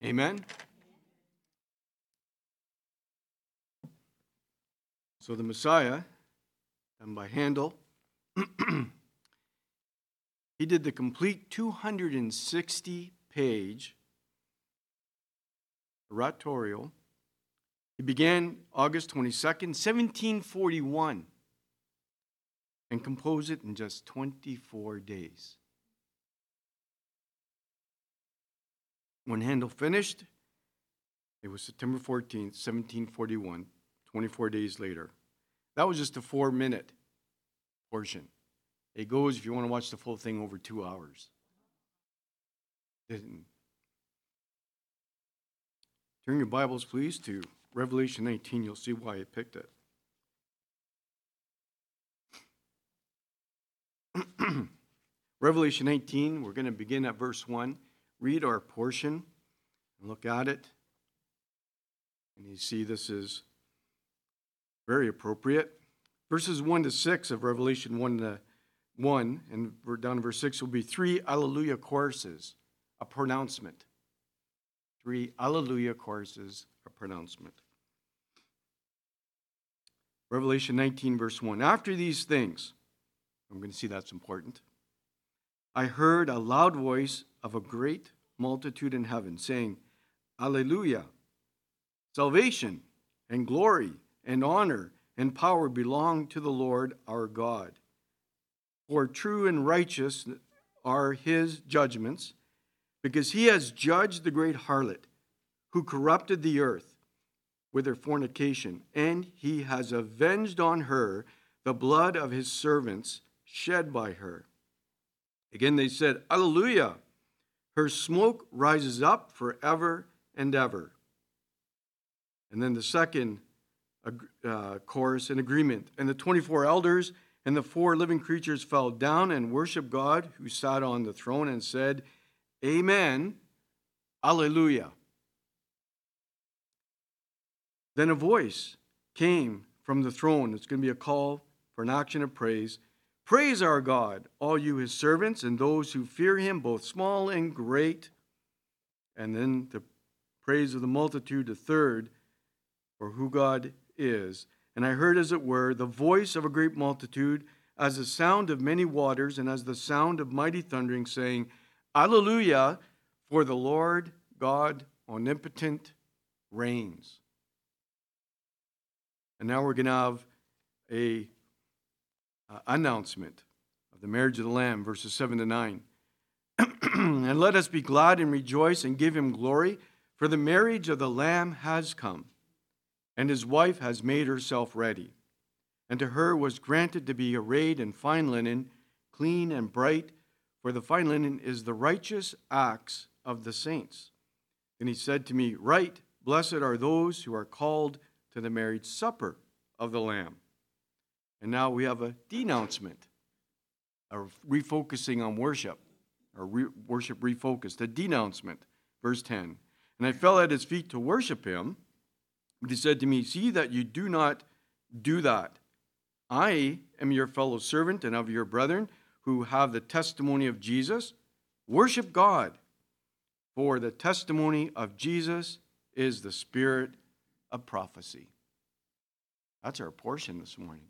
Amen? So the Messiah, done by Handel, he did the complete 260-page oratorio. He began August 22nd, 1741, and composed it in just 24 days. When Handel finished, it was September 14th, 1741, 24 days later. That was just a 4-minute portion. It goes, if you want to watch the full thing, over 2 hours. Turn your Bibles, please, to Revelation 19. You'll see why I picked it. Revelation 19, we're going to begin at verse 1. Read our portion and look at it. And you see this is very appropriate. Verses 1 to 6 of Revelation 1 and we're down to verse 6 will be 3 Alleluia choruses, a pronouncement. 3 Alleluia choruses, a pronouncement. Revelation 19, verse 1. After these things, I'm going to see that's important. I heard a loud voice of a great multitude in heaven saying, Alleluia! Salvation and glory and honor and power belong to the Lord our God. For true and righteous are his judgments, because he has judged the great harlot who corrupted the earth with her fornication, and he has avenged on her the blood of his servants shed by her. Again they said, Alleluia! Her smoke rises up forever and ever. And then the second chorus in agreement. And the 24 elders and the 4 living creatures fell down and worshiped God who sat on the throne and said, Amen, Alleluia. Then a voice came from the throne. It's going to be a call for an action of praise. Praise our God, all you his servants and those who fear him, both small and great. And then the praise of the multitude, the third, for who God is. And I heard, as it were, the voice of a great multitude, as the sound of many waters, and as the sound of mighty thundering, saying, Alleluia, for the Lord God omnipotent reigns. And now we're going to have a announcement of the marriage of the Lamb, verses 7 to 9. And let us be glad and rejoice and give him glory, for the marriage of the Lamb has come, and his wife has made herself ready. And to her was granted to be arrayed in fine linen, clean and bright, for the fine linen is the righteous acts of the saints. And he said to me, Write, blessed are those who are called to the marriage supper of the Lamb. And now we have a denouncement, a refocusing on worship, or worship refocused, a denouncement. Verse 10. And I fell at his feet to worship him, but he said to me, See that you do not do that. I am your fellow servant and of your brethren who have the testimony of Jesus. Worship God, for the testimony of Jesus is the spirit of prophecy. That's our portion this morning.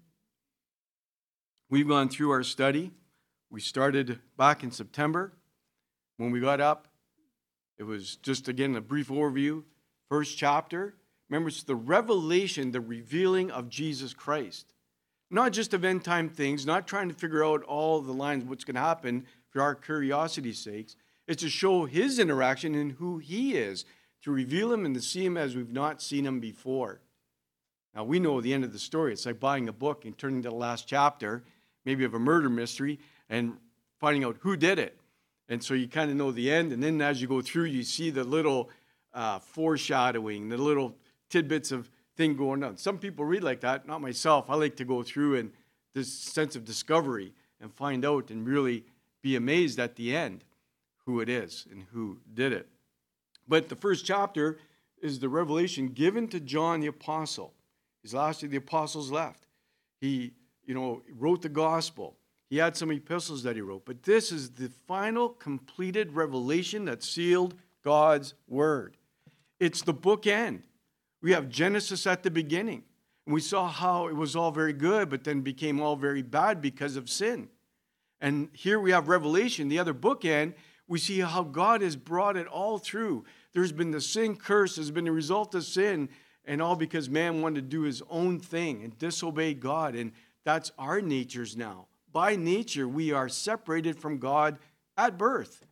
We've gone through our study. We started back in September. When we got up, it was just, again, a brief overview. First chapter. Remember, it's the revelation, the revealing of Jesus Christ. Not just of end-time things, not trying to figure out all the lines, what's going to happen for our curiosity's sakes. It's to show his interaction and who he is, to reveal him and to see him as we've not seen him before. Now, we know the end of the story. It's like buying a book and turning to the last chapter, maybe of a murder mystery, and finding out who did it. And so you kind of know the end, and then as you go through, you see the little foreshadowing, the little tidbits of thing going on. Some people read like that, not myself. I like to go through and this sense of discovery and find out and really be amazed at the end who it is and who did it. But the first chapter is the revelation given to John the Apostle. His last of the apostles left. He, wrote the gospel. He had some epistles that he wrote. But this is the final completed revelation that sealed God's word. It's the bookend. We have Genesis at the beginning. And we saw how it was all very good, but then became all very bad because of sin. And here we have Revelation, the other bookend. We see how God has brought it all through. There's been the sin curse, there's been the result of sin, and all because man wanted to do his own thing and disobey God. And that's our natures now. By nature, we are separated from God at birth.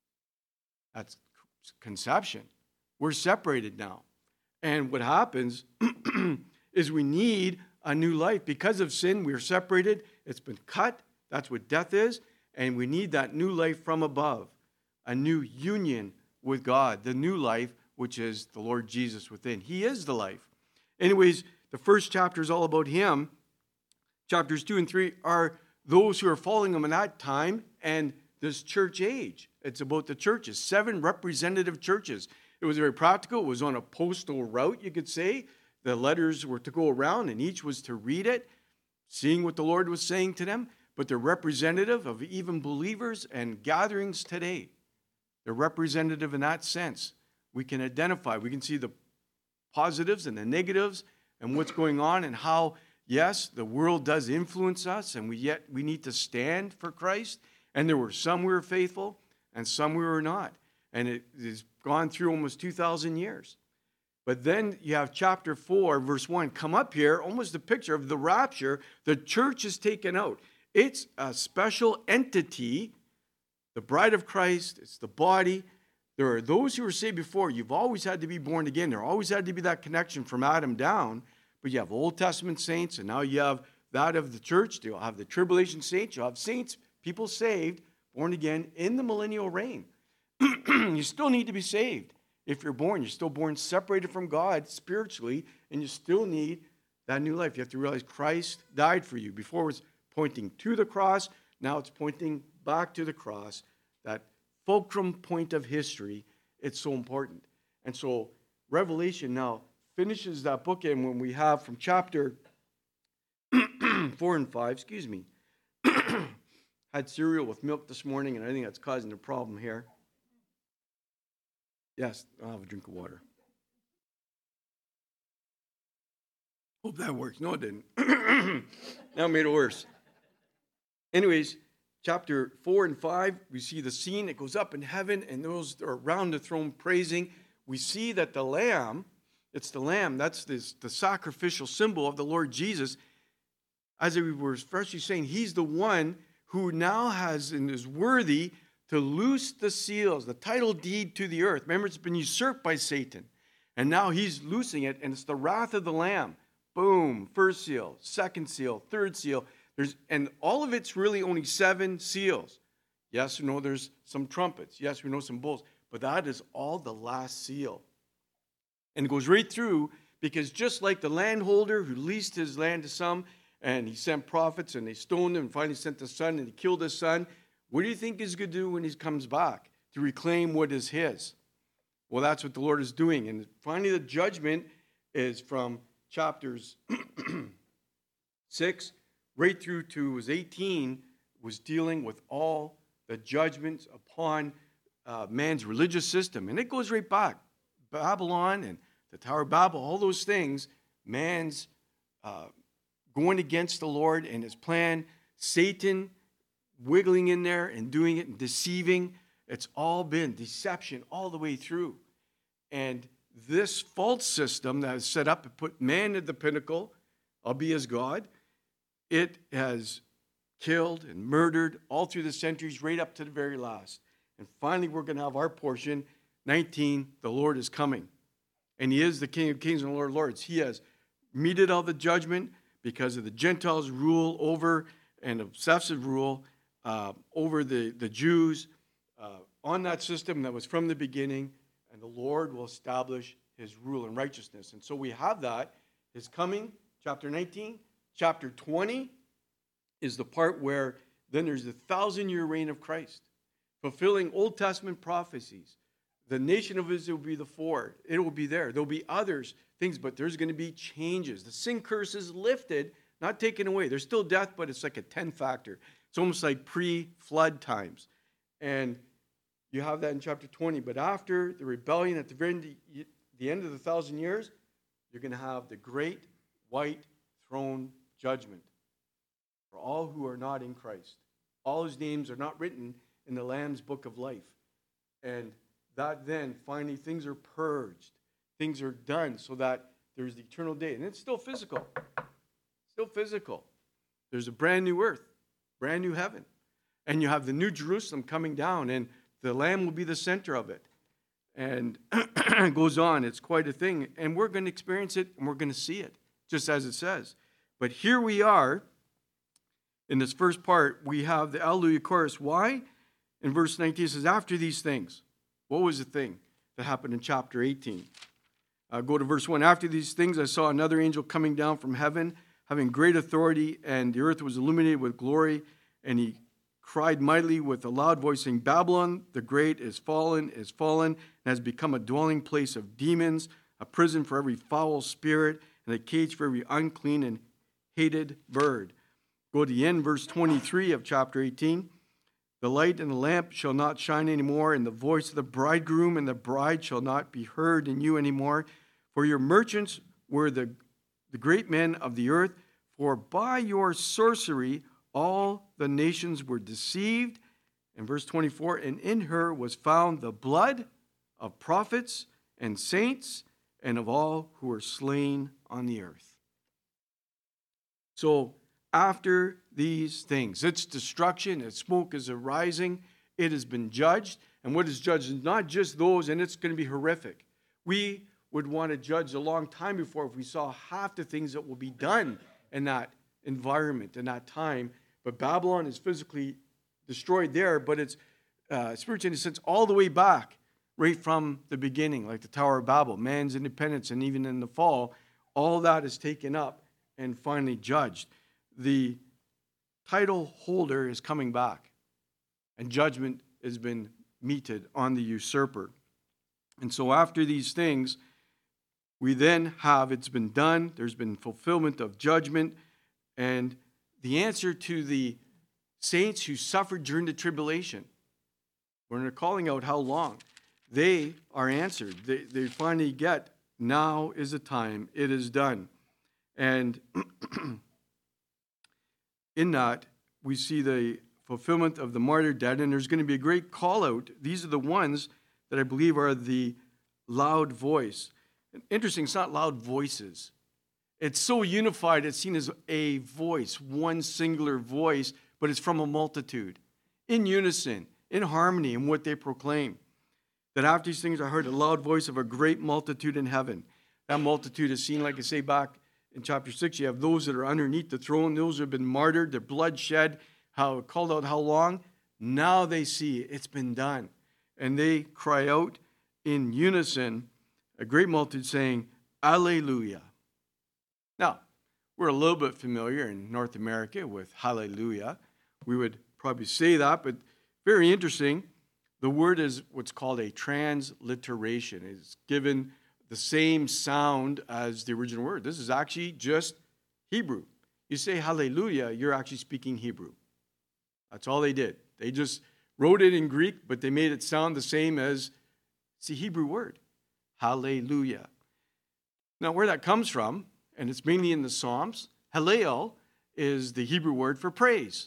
That's conception. We're separated now. And what happens is we need a new life. Because of sin, we're separated. It's been cut. That's what death is. And we need that new life from above, a new union with God, the new life, which is the Lord Jesus within. He is the life. Anyways, the first chapter is all about him. Chapters 2 and 3 are those who are following him in that time and this church age. It's about the churches, 7 representative churches. It was very practical. It was on a postal route, you could say. The letters were to go around, and each was to read it, seeing what the Lord was saying to them. But they're representative of even believers and gatherings today. They're representative in that sense. We can identify. We can see the positives and the negatives and what's going on and how, yes, the world does influence us, and we need to stand for Christ. And there were some we were faithful and some we were not. And it has gone through almost 2,000 years. But then you have chapter 4, verse 1, come up here, almost a picture of the rapture. The church is taken out. It's a special entity, the bride of Christ. It's the body. There are those who were saved before. You've always had to be born again. There always had to be that connection from Adam down. But you have Old Testament saints, and now you have that of the church. You'll have the tribulation saints. You'll have saints, people saved, born again in the millennial reign. You still need to be saved. If you're born, you're still born separated from God spiritually, and you still need that new life. You have to realize Christ died for you. Before it was pointing to the cross, now it's pointing back to the cross. That fulcrum point of history, it's so important. And so Revelation now finishes that bookend when we have from chapter 4 and 5, had cereal with milk this morning, and I think that's causing a problem here. Yes, I'll have a drink of water. Hope that works. No, it didn't. Now it made it worse. Anyways, chapter 4 and 5, we see the scene. It goes up in heaven, and those are around the throne praising. We see that the Lamb, it's the Lamb, that's the sacrificial symbol of the Lord Jesus. As we were firstly saying, he's the one who now has and is worthy to loose the seals, the title deed to the earth. Remember, it's been usurped by Satan. And now he's loosing it, and it's the wrath of the Lamb. Boom, first seal, second seal, third seal. And all of it's really only 7 seals. Yes, we know there's some trumpets. Yes, we know some bowls. But that is all the last seal. And it goes right through, because just like the landholder who leased his land to some, and he sent prophets, and they stoned him, and finally sent the son, and he killed his son. What do you think he's going to do when he comes back? To reclaim what is his. Well, that's what the Lord is doing. And finally, the judgment is from chapters 6 right through to 18, was dealing with all the judgments upon man's religious system. And it goes right back. Babylon and the Tower of Babel, all those things, man's going against the Lord and his plan, Satan wiggling in there and doing it and deceiving. It's all been deception all the way through. And this false system that is set up to put man at the pinnacle, I'll be as God, it has killed and murdered all through the centuries, right up to the very last. And finally, we're going to have our portion, 19, the Lord is coming. And he is the King of Kings and Lord of Lords. He has meted all the judgment because of the Gentiles' rule over and obsessive rule over the Jews on that system that was from the beginning, and the Lord will establish his rule and righteousness. And so we have that, his coming, chapter 19. Chapter 20 is the part where then there's the 1,000-year reign of Christ, fulfilling Old Testament prophecies. The nation of Israel will be the four. It will be there. There'll be others, things, but there's going to be changes. The sin curse is lifted, not taken away. There's still death, but it's like a 10 factor. It's almost like pre-flood times. And you have that in chapter 20. But after the rebellion at the the end of the 1,000 years, you're going to have the great white throne judgment for all who are not in Christ. All whose names are not written in the Lamb's book of life. And that then, finally, things are purged. Things are done so that there's the eternal day. And it's still physical. Still physical. There's a brand new earth, brand new heaven. And you have the new Jerusalem coming down, and the Lamb will be the center of it. And it goes on. It's quite a thing. And we're going to experience it, and we're going to see it, just as it says. But here we are. In this first part, we have the Alleluia chorus. Why? In verse 19, it says, after these things. What was the thing that happened in chapter 18? Go to verse 1. After these things, I saw another angel coming down from heaven, having great authority, and the earth was illuminated with glory. And he cried mightily with a loud voice, saying, Babylon the great is fallen, and has become a dwelling place of demons, a prison for every foul spirit, and a cage for every unclean and hated bird. Go to the end, verse 23 of chapter 18. The light and the lamp shall not shine anymore, and the voice of the bridegroom and the bride shall not be heard in you anymore. For your merchants were the great men of the earth, for by your sorcery all the nations were deceived. And verse 24, and in her was found the blood of prophets and saints and of all who were slain on the earth. So, after these things, its destruction, its smoke is arising, it has been judged, and what is judged is not just those, and it's going to be horrific. We would want to judge a long time before if we saw half the things that will be done in that environment, in that time. But Babylon is physically destroyed there, but it's spiritually, in a sense, all the way back, right from the beginning, like the Tower of Babel, man's independence, and even in the fall, all that is taken up and finally judged. The title holder is coming back, and judgment has been meted on the usurper. And so after these things, we then have, it's been done, there's been fulfillment of judgment, and the answer to the saints who suffered during the tribulation, when they're calling out how long, they are answered. They finally get, now is the time, it is done. And in that, we see the fulfillment of the martyr dead, and there's going to be a great call out. These are the ones that I believe are the loud voice. Interesting, it's not loud voices. It's so unified, it's seen as a voice, one singular voice, but it's from a multitude, in unison, in harmony in what they proclaim. That after these things I heard a loud voice of a great multitude in heaven. That multitude is seen, like I say, back in chapter 6, you have those that are underneath the throne, those who have been martyred, their blood shed, how called out how long. Now they see it's been done. And they cry out in unison, a great multitude saying, Alleluia. Now, we're a little bit familiar in North America with hallelujah. We would probably say that, but very interesting. The word is what's called a transliteration. It's given the same sound as the original word. This is actually just Hebrew. You say hallelujah, you're actually speaking Hebrew. That's all they did. They just wrote it in Greek, but they made it sound the same as it's the Hebrew word, hallelujah. Now, where that comes from, and it's mainly in the Psalms, hallel is the Hebrew word for praise.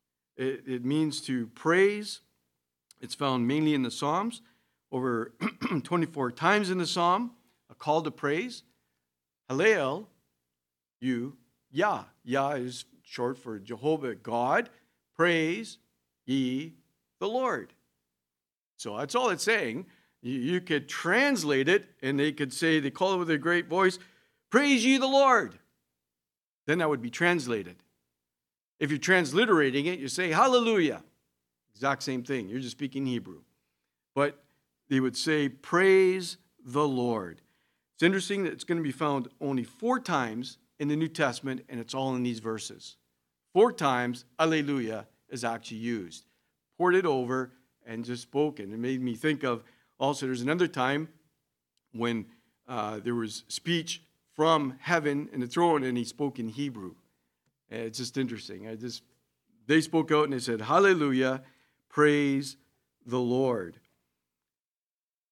It means to praise. It's found mainly in the Psalms, over 24 times in the Psalm, a call to praise. Hallel, you, Yah. Yah is short for Jehovah, God. Praise ye the Lord. So that's all it's saying. You could translate it, and they could say, they call it with a great voice, praise ye the Lord. Then that would be translated. If you're transliterating it, you say hallelujah. Exact same thing. You're just speaking Hebrew. But they would say, praise the Lord. It's interesting that it's going to be found only 4 times in the New Testament, and it's all in these verses. 4 times, alleluia is actually used. Poured it over and just spoken. It made me think of, also there's another time when there was speech from heaven in the throne, and he spoke in Hebrew. And it's just interesting. They spoke out and they said, hallelujah, praise the Lord.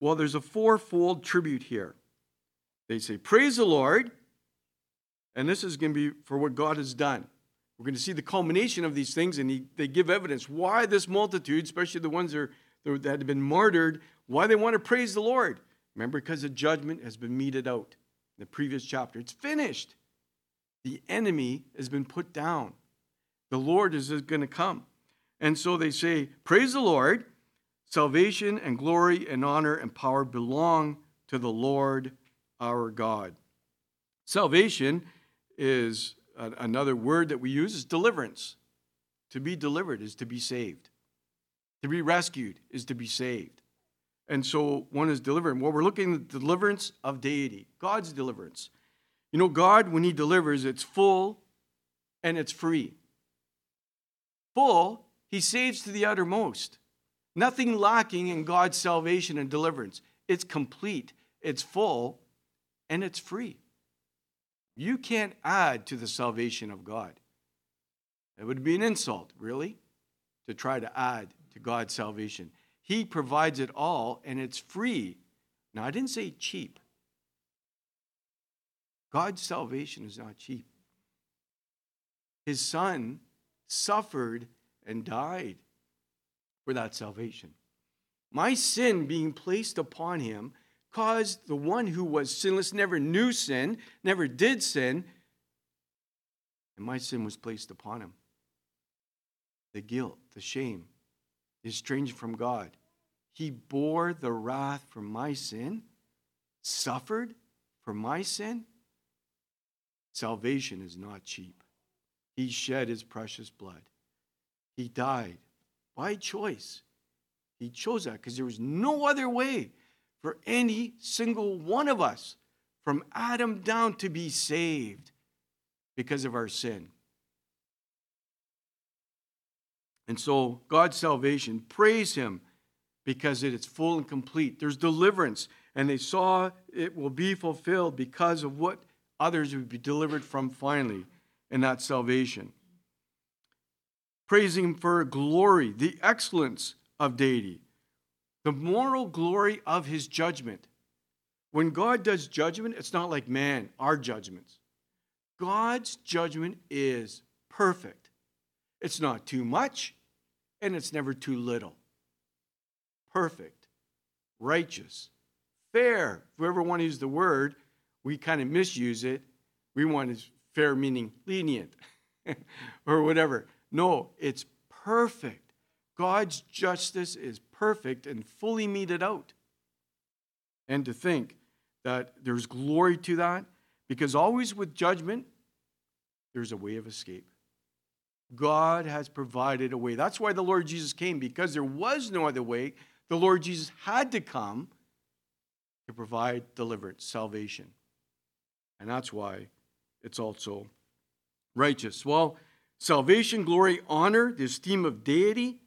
Well, there's a fourfold tribute here. They say, praise the Lord. And this is going to be for what God has done. We're going to see the culmination of these things, and they give evidence why this multitude, especially the ones that had been martyred, why they want to praise the Lord. Remember, because the judgment has been meted out in the previous chapter. It's finished. The enemy has been put down. The Lord is going to come. And so they say, praise the Lord. Salvation and glory and honor and power belong to the Lord our God. Salvation is another word that we use is deliverance. To be delivered is to be saved. To be rescued is to be saved. And so one is delivered. Well, we're looking at the deliverance of deity, God's deliverance. You know, God, when he delivers, it's full and it's free. Full, he saves to the uttermost. Nothing lacking in God's salvation and deliverance. It's complete, it's full, and it's free. You can't add to the salvation of God. It would be an insult, really, to try to add to God's salvation. He provides it all, and it's free. Now, I didn't say cheap. God's salvation is not cheap. His Son suffered and died for that salvation. My sin being placed upon him caused the one who was sinless, never knew sin, never did sin, and my sin was placed upon him. The guilt, the shame, the estranged from God. He bore the wrath for my sin, suffered for my sin. Salvation is not cheap. He shed his precious blood. He died by choice. He chose that because there was no other way for any single one of us from Adam down to be saved because of our sin. And so God's salvation, praise him because it is full and complete. There's deliverance, and they saw it will be fulfilled because of what others would be delivered from finally in that salvation. Praise him for glory, the excellence of deity, the moral glory of his judgment. When God does judgment, it's not like man, our judgments. God's judgment is perfect. It's not too much, and it's never too little. Perfect, righteous, fair. If we ever want to use the word, we kind of misuse it. We want fair meaning lenient or whatever. No, it's perfect. God's justice is perfect and fully meted out. And to think that there's glory to that, because always with judgment, there's a way of escape. God has provided a way. That's why the Lord Jesus came, because there was no other way. The Lord Jesus had to come to provide deliverance, salvation. And that's why it's also righteous. Well, salvation, glory, honor, the esteem of deity,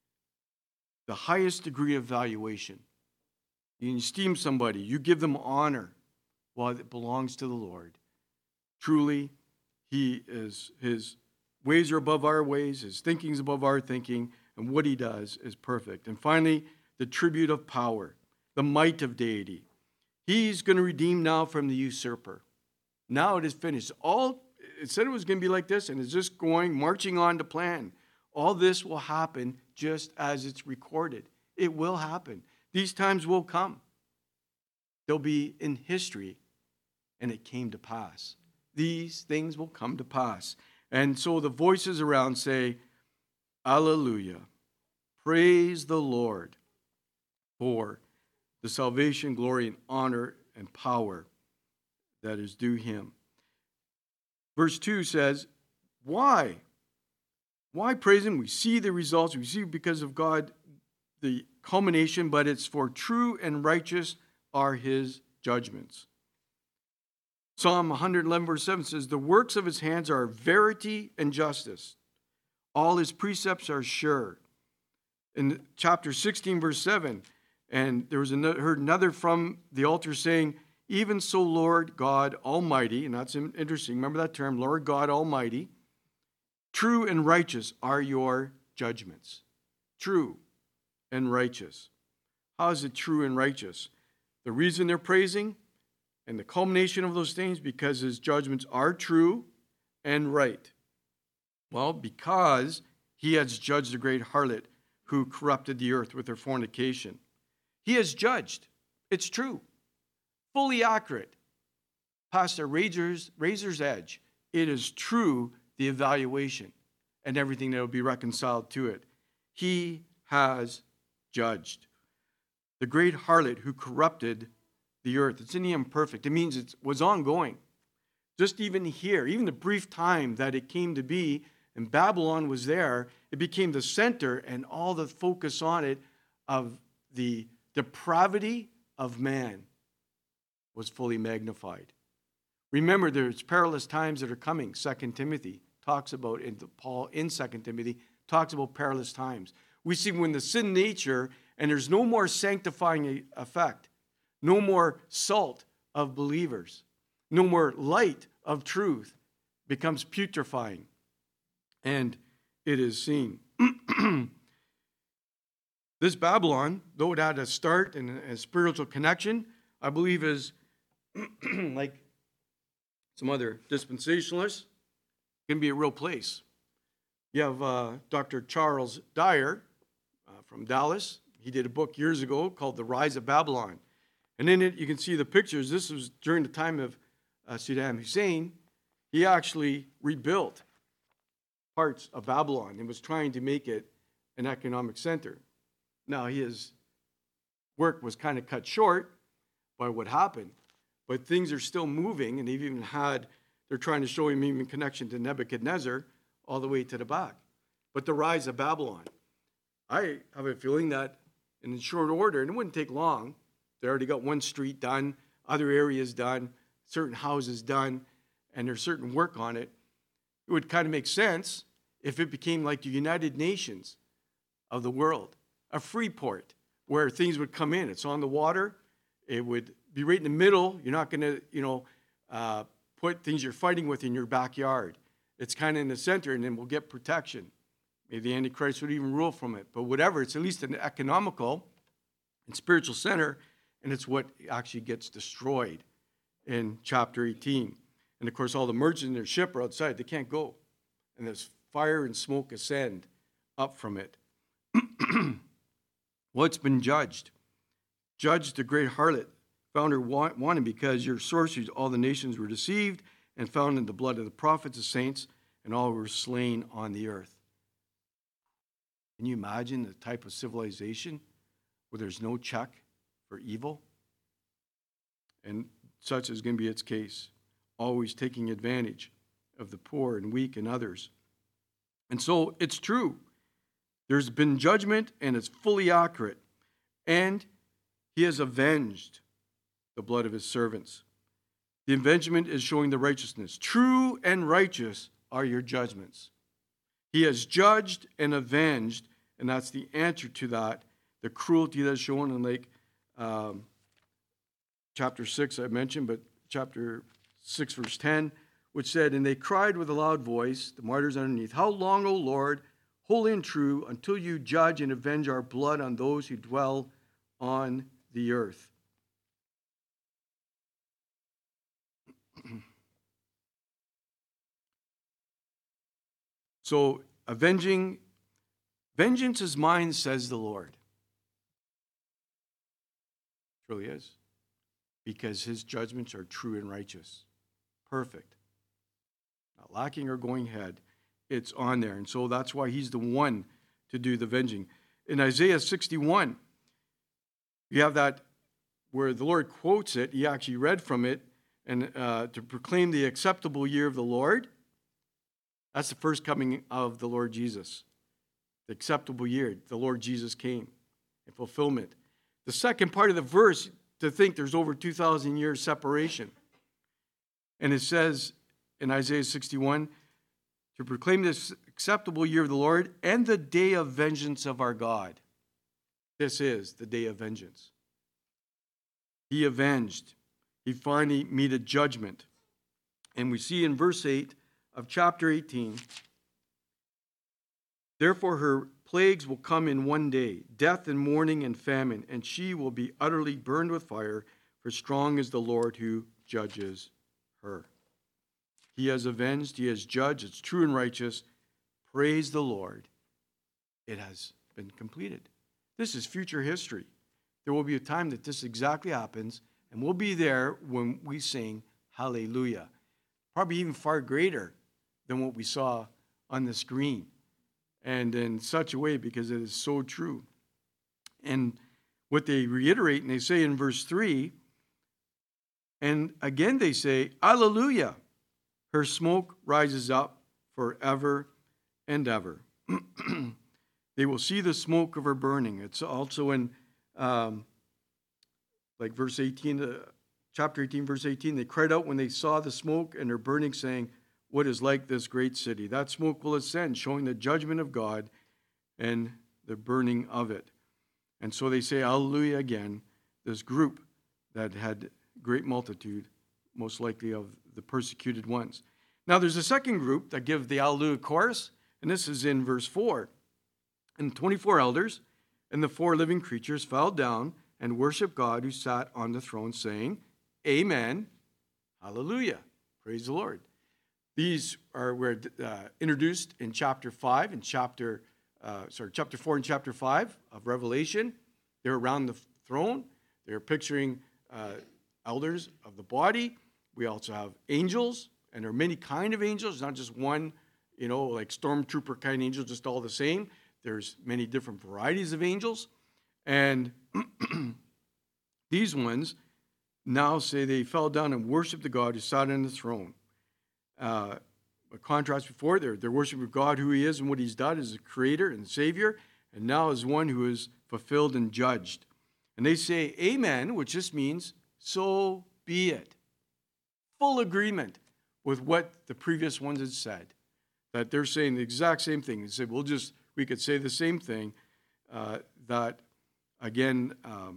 the highest degree of valuation. You esteem somebody, you give them honor while it belongs to the Lord. Truly, his ways are above our ways, his thinking is above our thinking, and what he does is perfect. And finally, the tribute of power, the might of deity. He's going to redeem now from the usurper. Now it is finished. It said it was going to be like this, and it's just marching on to plan. All this will happen just as it's recorded. It will happen. These times will come. They'll be in history, and it came to pass. These things will come to pass. And so the voices around say, Alleluia. Praise the Lord for the salvation, glory, and honor and power that is due him. Verse 2 says, why? Why praise him? We see the results. We see because of God the culmination, but it's for true and righteous are his judgments. Psalm 111 verse 7 says, the works of his hands are verity and justice. All his precepts are sure. In chapter 16 verse 7, and there was heard another from the altar saying, even so, Lord God Almighty, and that's interesting, remember that term, Lord God Almighty, true and righteous are your judgments. True and righteous. How is it true and righteous? The reason they're praising and the culmination of those things, because his judgments are true and right. Well, because he has judged the great harlot who corrupted the earth with her fornication. He has judged. It's true. Fully accurate. Past a razor's edge. It is true, the evaluation and everything that will be reconciled to it. He has judged. The great harlot who corrupted the earth. It's in the imperfect. It means it was ongoing. Just even here, even the brief time that it came to be, and Babylon was there, it became the center and all the focus on it of the depravity of man was fully magnified. Remember, there's perilous times that are coming. 2 Timothy talks about, and Paul in 2 Timothy talks about perilous times. We see when the sin nature, and there's no more sanctifying effect, no more salt of believers, no more light of truth, becomes putrefying. And it is seen. This Babylon, though it had a start and a spiritual connection, I believe is like some other dispensationalists, can be a real place. You have Dr. Charles Dyer from Dallas. He did a book years ago called The Rise of Babylon. And in it, you can see the pictures. This was during the time of Saddam Hussein. He actually rebuilt parts of Babylon and was trying to make it an economic center. Now, his work was kind of cut short by what happened, but things are still moving, and they're trying to show him even connection to Nebuchadnezzar all the way to the back. But the rise of Babylon, I have a feeling that in short order, and it wouldn't take long, they already got one street done, other areas done, certain houses done, and there's certain work on it. It would kind of make sense if it became like the United Nations of the world, a free port where things would come in. It's on the water. It would be right in the middle. You're not going to, put things you're fighting with in your backyard. It's kind of in the center, and then we'll get protection. Maybe the Antichrist would even rule from it. But whatever, it's at least an economical and spiritual center, and it's what actually gets destroyed in chapter 18. And, of course, all the merchants in their ship are outside. They can't go. And there's fire and smoke ascend up from it. What's been judged? Judged the great harlot, found her wanting because your sorceries, all the nations were deceived and found in the blood of the prophets, the saints, and all were slain on the earth. Can you imagine the type of civilization where there's no check for evil? And such is going to be its case, always taking advantage of the poor and weak and others. And so it's true. There's been judgment, and it's fully accurate. And he has avenged the blood of his servants. The avengement is showing the righteousness. True and righteous are your judgments. He has judged and avenged, and that's the answer to that. The cruelty that's shown in chapter 6 I mentioned, but chapter 6 verse 10, which said, "And they cried with a loud voice," the martyrs underneath, "How long, O Lord, holy and true, until you judge and avenge our blood on those who dwell on the earth?" So, vengeance is mine, says the Lord. It truly is. Because his judgments are true and righteous. Perfect. Not lacking or going ahead. It's on there. And so that's why he's the one to do the avenging. In Isaiah 61, you have that where the Lord quotes it. He actually read from it. And to proclaim the acceptable year of the Lord. That's the first coming of the Lord Jesus. The acceptable year. The Lord Jesus came in fulfillment. The second part of the verse, to think there's over 2,000 years separation. And it says in Isaiah 61, to proclaim this acceptable year of the Lord and the day of vengeance of our God. This is the day of vengeance. He avenged. He finally meted judgment. And we see in verse 8 of chapter 18, "Therefore her plagues will come in one day, death and mourning and famine, and she will be utterly burned with fire, for strong is the Lord who judges her. He has avenged, he has judged, it's true and righteous. Praise the Lord. It has been completed. This is future history. There will be a time that this exactly happens, and we'll be there when we sing hallelujah. Probably even far greater than what we saw on the screen. And in such a way, because it is so true. And what they reiterate, and they say in verse 3, and again they say, Alleluia, her smoke rises up forever and ever. They will see the smoke of her burning. It's also in like verse 18, chapter 18, verse 18. They cried out when they saw the smoke and her burning, saying, what is like this great city? That smoke will ascend, showing the judgment of God and the burning of it. And so they say, Hallelujah again, this group that had great multitude, most likely of the persecuted ones. Now there's a second group that give the Hallelujah chorus, and this is in verse 4. And the 24 elders and the 4 living creatures fell down and worshiped God who sat on the throne, saying, Amen, Hallelujah, praise the Lord. These were introduced in chapter 5 and chapter 4 and chapter 5 of Revelation. They're around the throne. They're picturing elders of the body. We also have angels, and there are many kind of angels, not just one, like stormtrooper kind of angel, just all the same. There's many different varieties of angels. And these ones now say they fell down and worshiped the God who sat on the throne. A contrast before, they're worshiping God, who he is and what he's done as a creator and savior, and now as one who is fulfilled and judged. And they say, Amen, which just means, so be it. Full agreement with what the previous ones had said. That they're saying the exact same thing. They said, we could say the same thing, that, again,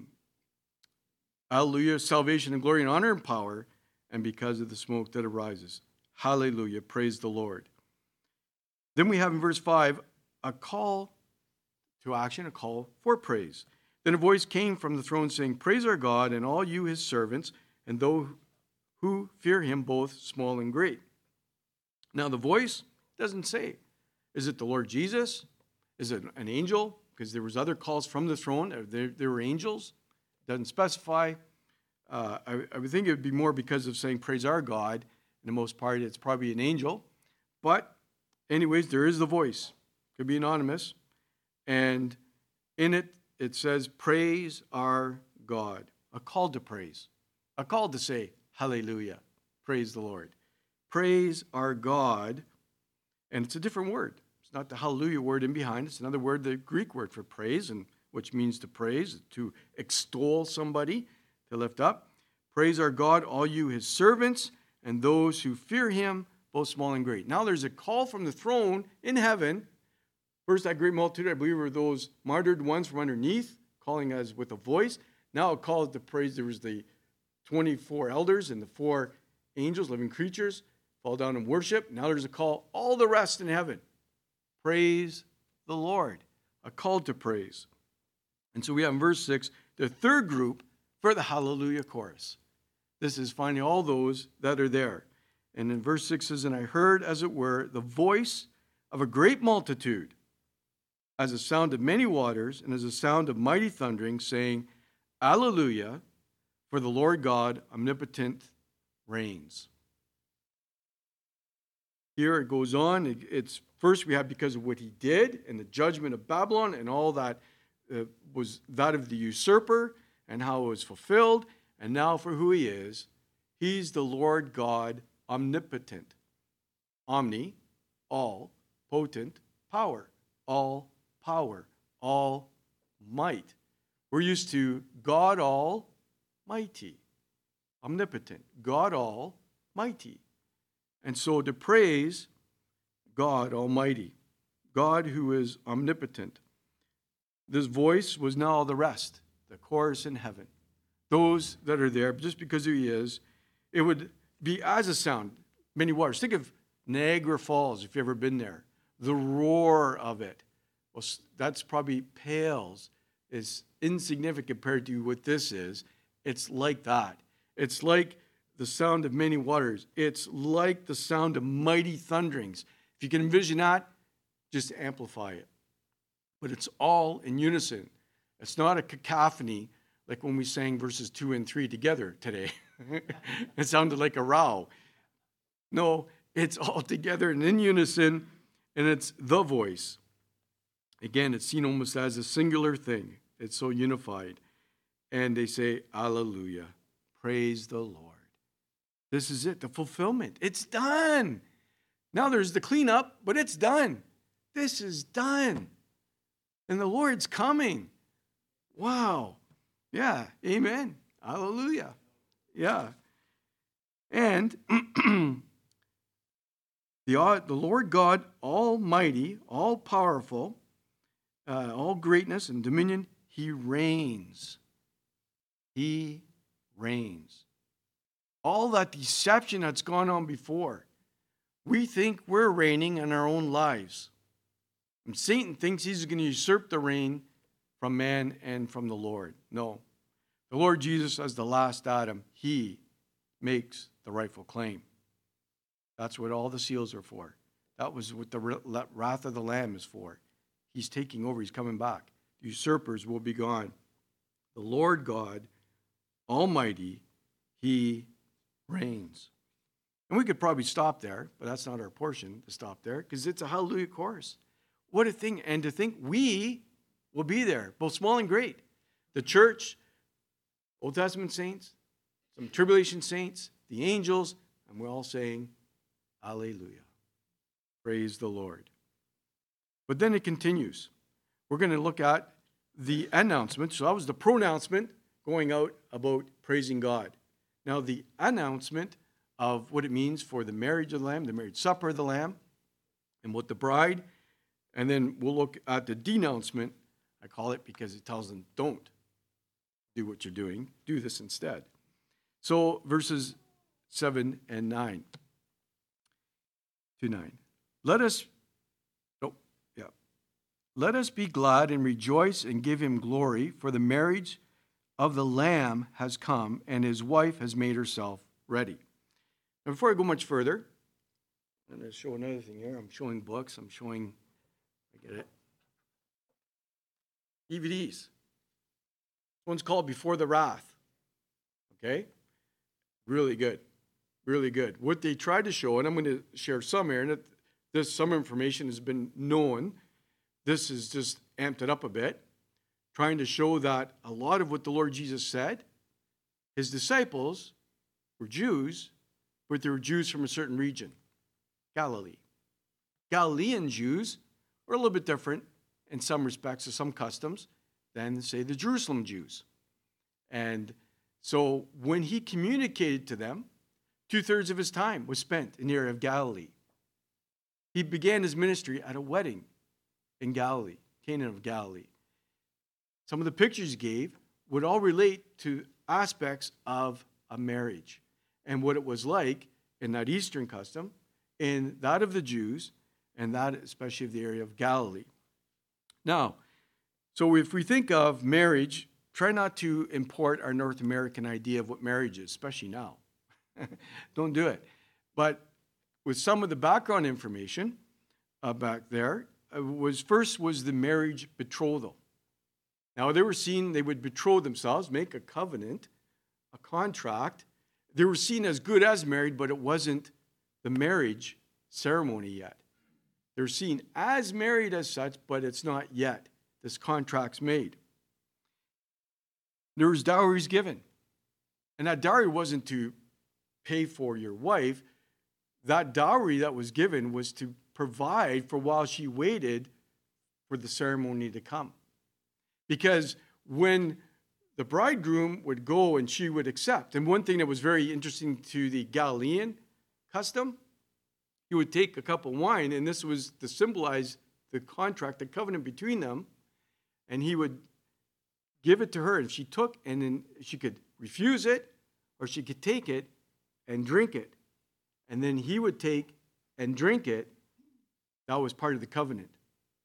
hallelujah, salvation and glory and honor and power, and because of the smoke that arises. Hallelujah, praise the Lord. Then we have in verse 5 a call to action, a call for praise. Then a voice came from the throne saying, Praise our God and all you his servants, and those who fear him, both small and great. Now the voice doesn't say, is it the Lord Jesus? Is it an angel? Because there was other calls from the throne. There were angels. It doesn't specify. I would think it would be more because of saying, Praise our God. In the most part, it's probably an angel. But anyways, there is the voice. Could be anonymous. And in it, it says, Praise our God. A call to praise. A call to say, Hallelujah. Praise the Lord. Praise our God. And it's a different word. It's not the hallelujah word in behind. It's another word, the Greek word for praise, and which means to praise, to extol somebody, to lift up. Praise our God, all you his servants, and those who fear him, both small and great. Now there's a call from the throne in heaven. First, that great multitude, I believe, were those martyred ones from underneath, calling us with a voice. Now a call to praise. There was the 24 elders and the 4 angels, living creatures, fall down and worship. Now there's a call, all the rest in heaven. Praise the Lord. A call to praise. And so we have in verse 6, the third group for the hallelujah chorus. This is finding all those that are there. And in verse 6 says, And I heard, as it were, the voice of a great multitude, as a sound of many waters, and as a sound of mighty thundering, saying, Alleluia, for the Lord God omnipotent reigns. Here it goes on. It's first we have because of what he did and the judgment of Babylon and all that was that of the usurper and how it was fulfilled. And now for who he is. He's the Lord God omnipotent. Omni, all, potent, power. All power, all might. We're used to God Almighty. Omnipotent. God Almighty. And so to praise God Almighty, God who is omnipotent. This voice was now all the rest, the chorus in heaven. Those that are there, just because who he is, it would be as a sound, many waters. Think of Niagara Falls, if you've ever been there. The roar of it Well, that's probably pales, is insignificant compared to what this is. It's like that. It's like the sound of many waters. It's like the sound of mighty thunderings. If you can envision that, just amplify it. But it's all in unison. It's not a cacophony like when we sang verses 2 and 3 together today. It sounded like a row. No, it's all together and in unison, and it's the voice. Again, it's seen almost as a singular thing. It's so unified. And they say, Alleluia. Praise the Lord. This is it, the fulfillment. It's done. Now there's the cleanup, but it's done. This is done. And the Lord's coming. Wow. Yeah. Amen. Hallelujah. Yeah. And the Lord God Almighty, all powerful, all greatness and dominion, he reigns. He reigns. All that deception that's gone on before, we think we're reigning in our own lives. And Satan thinks he's going to usurp the reign from man and from the Lord. No. The Lord Jesus, as the last Adam, he makes the rightful claim. That's what all the seals are for. That was what the wrath of the Lamb is for. He's taking over. He's coming back. The usurpers will be gone. The Lord God Almighty, he reigns. And we could probably stop there, but that's not our portion to stop there, because it's a hallelujah chorus. What a thing. And to think we will be there, both small and great. The church, Old Testament saints, some tribulation saints, the angels, and we're all saying, Alleluia. Praise the Lord. But then it continues. We're going to look at the announcement. So that was the pronouncement going out about praising God. Now the announcement of what it means for the marriage of the Lamb, the marriage supper of the Lamb, and what the bride, and then we'll look at the denouncement, I call it, because it tells them, don't do what you're doing, do this instead. So verses 7 and 9 to 9. Let us be glad and rejoice and give him glory, for the marriage of the Lamb has come, and his wife has made herself ready. Now, before I go much further, I'm going to show another thing here. I'm showing books. I'm showing, I get it, DVDs. This one's called Before the Wrath. Okay? Really good. Really good. What they tried to show, and I'm going to share some here, and some information has been known. This is just amped it up a bit, trying to show that a lot of what the Lord Jesus said, his disciples were Jews, but they were Jews from a certain region, Galilee. Galilean Jews were a little bit different in some respects, or some customs, than, say, the Jerusalem Jews. And so when he communicated to them, 2/3 of his time was spent in the area of Galilee. He began his ministry at a wedding in Galilee, Cana of Galilee. Some of the pictures he gave would all relate to aspects of a marriage and what it was like in that Eastern custom, in that of the Jews, and that especially of the area of Galilee. Now, so if we think of marriage, try not to import our North American idea of what marriage is, especially now. Don't do it. But with some of the background information back there, was the marriage betrothal. Now they would betroth themselves, make a covenant, a contract. They were seen as good as married, but it wasn't the marriage ceremony yet. They're seen as married as such, but it's not yet. This contract's made. There was dowries given. And that dowry wasn't to pay for your wife. That dowry that was given was to provide for while she waited for the ceremony to come. Because when the bridegroom would go and she would accept, and one thing that was very interesting to the Galilean custom, he would take a cup of wine, and this was to symbolize the contract, the covenant between them, and he would give it to her, and she took, and then she could refuse it, or she could take it and drink it. And then he would take and drink it. That was part of the covenant.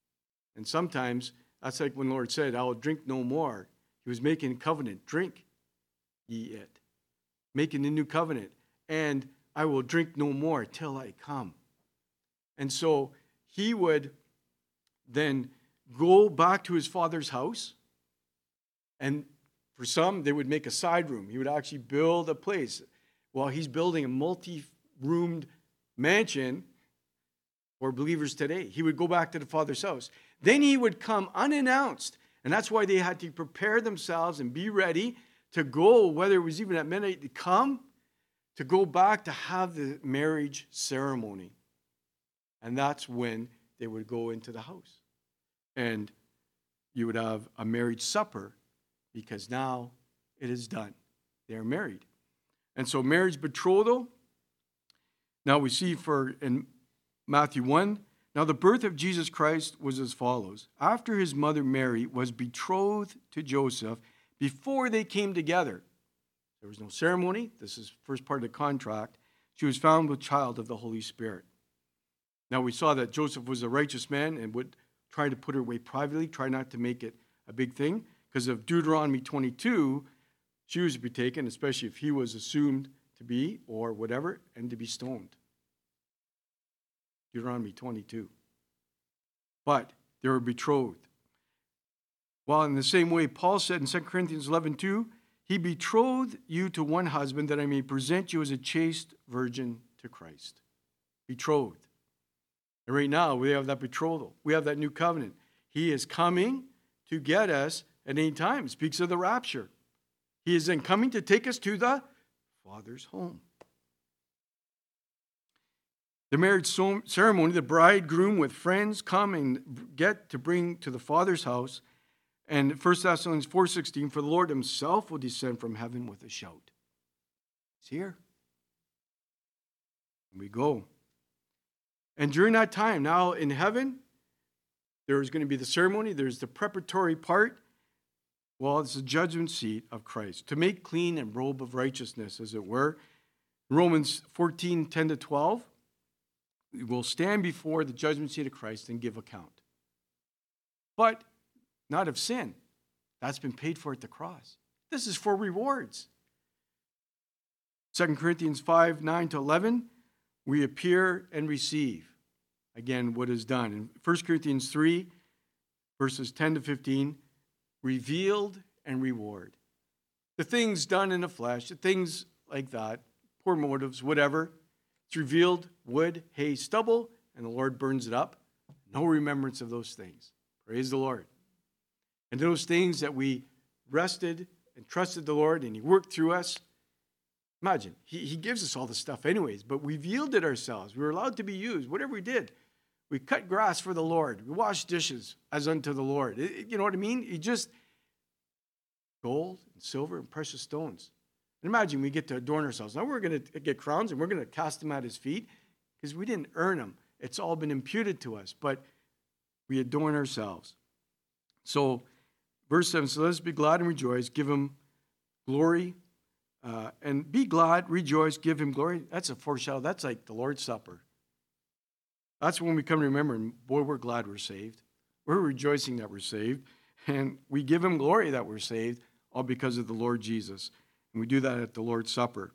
And sometimes, that's like when the Lord said, I will drink no more. He was making a covenant. Drink ye it. Making a new covenant. And I will drink no more till I come. And so he would then go back to his father's house. And for some, they would make a side room. He would actually build a place. While he's building a multi-roomed mansion for believers today, he would go back to the Father's house. Then he would come unannounced. And that's why they had to prepare themselves and be ready to go, whether it was even at midnight, to come, to go back to have the marriage ceremony. And that's when they would go into the house. And you would have a marriage supper, because now it is done. They are married. And so marriage betrothal, now we see in Matthew 1, now the birth of Jesus Christ was as follows. After his mother Mary was betrothed to Joseph, before they came together, there was no ceremony. This is the first part of the contract. She was found with child of the Holy Spirit. Now we saw that Joseph was a righteous man and would try to put her away privately, try not to make it a big thing. Because of Deuteronomy 22, she was to be taken, especially if he was assumed to be, or whatever, and to be stoned. Deuteronomy 22. But they were betrothed. Well, in the same way, Paul said in 2 Corinthians 11:2, he betrothed you to one husband that I may present you as a chaste virgin to Christ. Betrothed. And right now, we have that betrothal. We have that new covenant. He is coming to get us at any time. It speaks of the rapture. He is then coming to take us to the Father's home. The marriage ceremony, the bridegroom with friends come and get to bring to the Father's house. And 1 Thessalonians 4:16, for the Lord himself will descend from heaven with a shout. He's here. And we go. And during that time, now in heaven, there's going to be the ceremony. There's the preparatory part. Well, it's the judgment seat of Christ, to make clean and robe of righteousness, as it were. Romans 14:10-12, we will stand before the judgment seat of Christ and give account. But not of sin. That's been paid for at the cross. This is for rewards. 2 Corinthians 5:9-11, we appear and receive, again, what is done. In 1 Corinthians 3, verses 10-15, revealed and reward. The things done in the flesh, the things like that, poor motives, whatever, it's revealed, wood, hay, stubble, and the Lord burns it up. No remembrance of those things. Praise the Lord. And those things that we rested and trusted the Lord and he worked through us, imagine, he gives us all the stuff anyways, but we've yielded ourselves. We were allowed to be used, whatever we did. We cut grass for the Lord. We washed dishes as unto the Lord. You know what I mean? He just, gold and silver and precious stones. And imagine we get to adorn ourselves. Now we're going to get crowns and we're going to cast them at his feet because we didn't earn them. It's all been imputed to us, but we adorn ourselves. So, verse 7, so let us be glad and rejoice, give him glory, and be glad, rejoice, give him glory. That's a foreshadow. That's like the Lord's Supper. That's when we come to remember, and boy, we're glad we're saved. We're rejoicing that we're saved, and we give him glory that we're saved, all because of the Lord Jesus. And we do that at the Lord's Supper.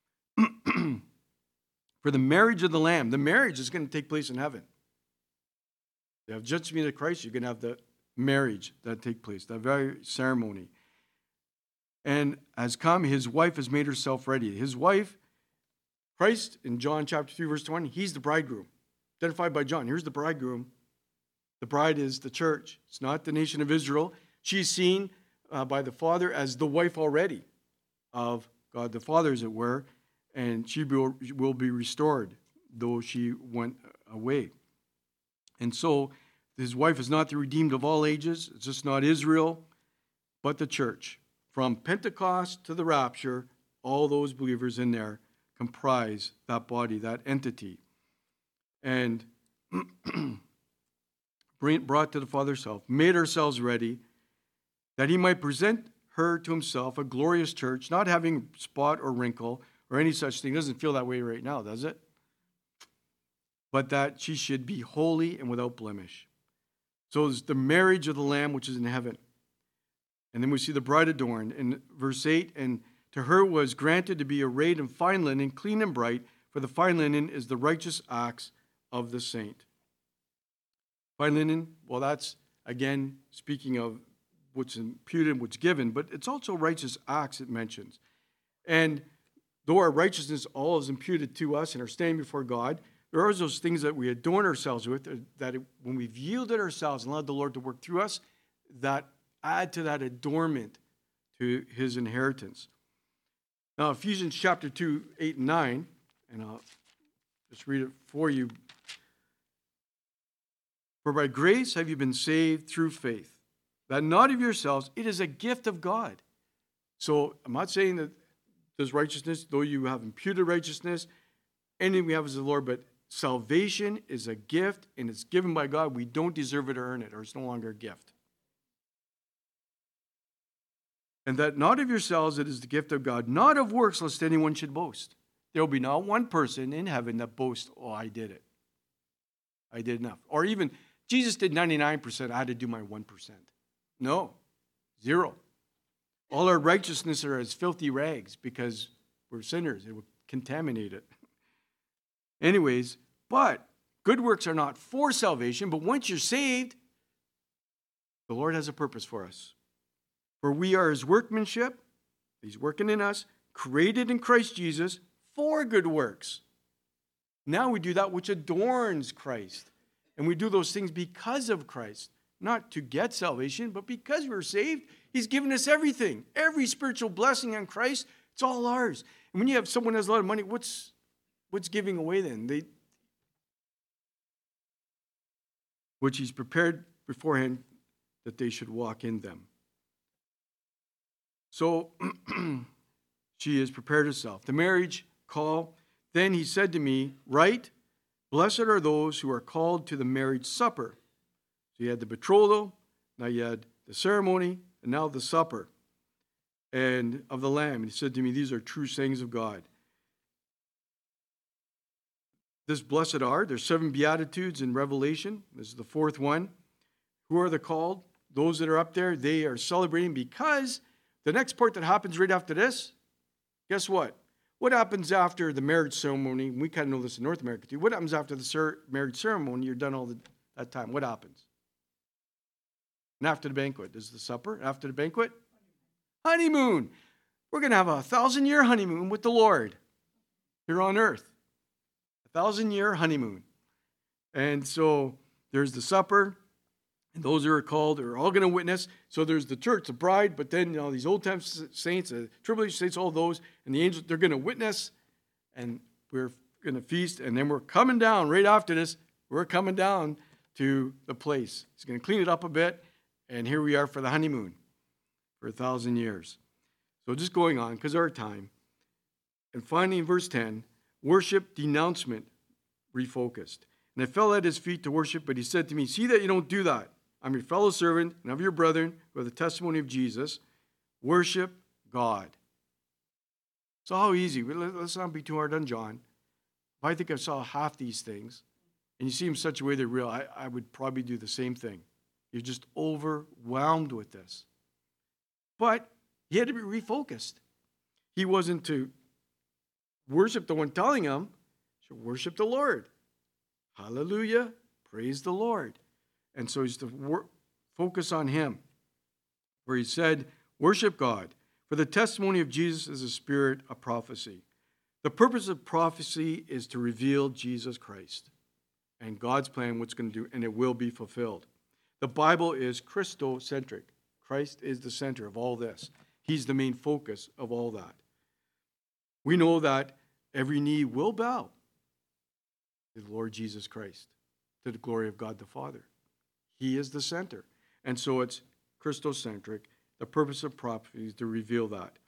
For the marriage of the Lamb, the marriage is going to take place in heaven. You have judgment of Christ, you're going to have the marriage that take place, that very ceremony. And has come, his wife has made herself ready. His wife, Christ, in John chapter 3, verse 20, he's the bridegroom. Identified by John. Here's the bridegroom. The bride is the church. It's not the nation of Israel. She's seen by the Father as the wife already of God the Father, as it were, and she will be restored, though she went away. And so his wife is not the redeemed of all ages. It's just not Israel, but the church. From Pentecost to the rapture, all those believers in there comprise that body, that entity. And brought to the Father's house, made ourselves ready, that he might present her to himself, a glorious church, not having spot or wrinkle or any such thing. It doesn't feel that way right now, does it? But that she should be holy and without blemish. So it's the marriage of the Lamb, which is in heaven. And then we see the bride adorned in verse 8. And to her was granted to be arrayed in fine linen, clean and bright, for the fine linen is the righteous acts of the saint. Fine linen, well, that's, again, speaking of what's imputed, what's given, but it's also righteous acts it mentions. And though our righteousness all is imputed to us and are standing before God, there are those things that we adorn ourselves with, that when we've yielded ourselves and allowed the Lord to work through us, that add to that adornment to his inheritance. Now, Ephesians chapter 2, 8 and 9, and I'll just read it for you. For by grace have you been saved through faith, that not of yourselves, it is a gift of God. So I'm not saying that there's righteousness, though you have imputed righteousness, anything we have is the Lord, but salvation is a gift, and it's given by God. We don't deserve it or earn it, or it's no longer a gift. And that not of yourselves, it is the gift of God, not of works, lest anyone should boast. There will be not one person in heaven that boasts, oh, I did it. I did enough. Or even, Jesus did 99%, I had to do my 1%. No, 0. All our righteousness are as filthy rags because we're sinners. It would contaminate it. Anyways, but good works are not for salvation, but once you're saved, the Lord has a purpose for us. For we are his workmanship, he's working in us, created in Christ Jesus for good works. Now we do that which adorns Christ. And we do those things because of Christ. Not to get salvation, but because we're saved, he's given us everything. Every spiritual blessing on Christ, it's all ours. And when you have someone who has a lot of money, what's giving away then? Which he's prepared beforehand that they should walk in them. So she has prepared herself. The marriage call. Then he said to me, write, blessed are those who are called to the marriage supper. So you had the betrothal, now you had the ceremony, and now the supper and of the Lamb. And he said to me, these are true sayings of God. This blessed are, there's 7 Beatitudes in Revelation. This is the 4th one. Who are the called? Those that are up there, they are celebrating because the next part that happens right after this, guess what? What happens after the marriage ceremony? We kind of know this in North America too. What happens after the marriage ceremony? You're done all that time. What happens? And after the banquet, is the supper. After the banquet, honeymoon. We're going to have a 1,000-year honeymoon with the Lord here on earth. 1,000-year honeymoon. And so there's the supper. And those who are called are all going to witness. So there's the church, the bride, but then these Old Testament saints, tribulation saints, all those, and the angels, they're going to witness, and we're going to feast, and then we're coming down right after this. We're coming down to the place. He's going to clean it up a bit, and here we are for the honeymoon for 1,000 years. So just going on, because of our time. And finally, in verse 10, worship, denouncement, refocused. And I fell at his feet to worship, but he said to me, see that you don't do that. I'm your fellow servant and of your brethren with the testimony of Jesus. Worship God. So how easy. Let's not be too hard on John. If I think I saw half these things, and you see him such a way they're real, I would probably do the same thing. You're just overwhelmed with this. But he had to be refocused. He wasn't to worship the one telling him, he should worship the Lord. Hallelujah. Praise the Lord. And so he's to focus on him. Where he said, worship God. For the testimony of Jesus is a spirit of prophecy. The purpose of prophecy is to reveal Jesus Christ. And God's plan, what's going to do, and it will be fulfilled. The Bible is Christocentric. Christ is the center of all this. He's the main focus of all that. We know that every knee will bow to the Lord Jesus Christ, to the glory of God the Father. He is the center. And so it's Christocentric. The purpose of prophecy is to reveal that.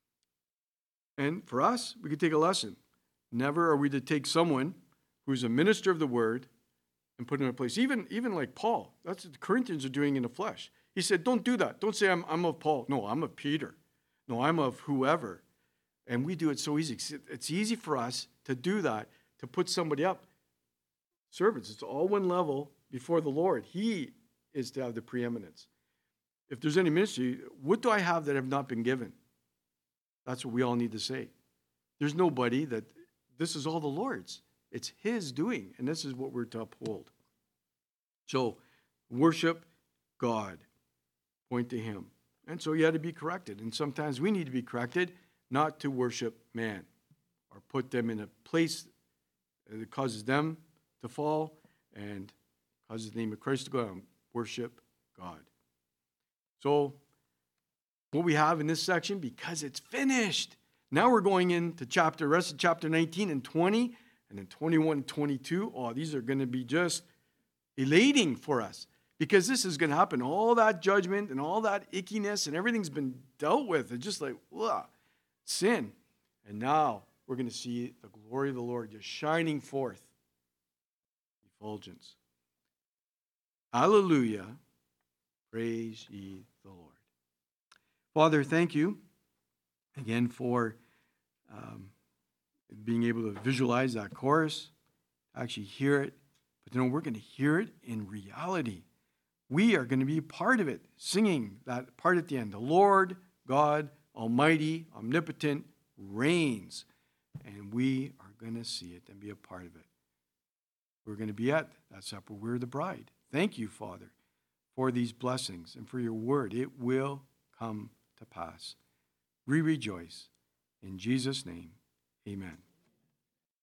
And for us, we could take a lesson. Never are we to take someone who's a minister of the word and put him in a place. Even like Paul. That's what the Corinthians are doing in the flesh. He said, don't do that. Don't say I'm of Paul. No, I'm of Peter. No, I'm of whoever. And we do it so easy. It's easy for us to do that, to put somebody up. Servants, it's all one level before the Lord. He is to have the preeminence. If there's any ministry, what do I have that have not been given? That's what we all need to say. There's nobody that, this is all the Lord's. It's His doing, and this is what we're to uphold. So, worship God. Point to Him. And so you had to be corrected. And sometimes we need to be corrected not to worship man or put them in a place that causes them to fall and causes the name of Christ to go down. Worship God. So, what we have in this section, because it's finished. Now we're going into rest of chapter 19 and 20, and then 21 and 22. Oh, these are going to be just elating for us, because this is going to happen. All that judgment and all that ickiness and everything's been dealt with. It's just like, ugh, sin. And now we're going to see the glory of the Lord just shining forth. Effulgence. Hallelujah. Praise ye the Lord. Father, thank you again for being able to visualize that chorus, actually hear it. But we're going to hear it in reality. We are going to be a part of it, singing that part at the end. The Lord God Almighty, omnipotent, reigns. And we are going to see it and be a part of it. We're going to be at that supper. We're the bride. Thank you, Father, for these blessings and for your word. It will come to pass. We rejoice. In Jesus' name, amen.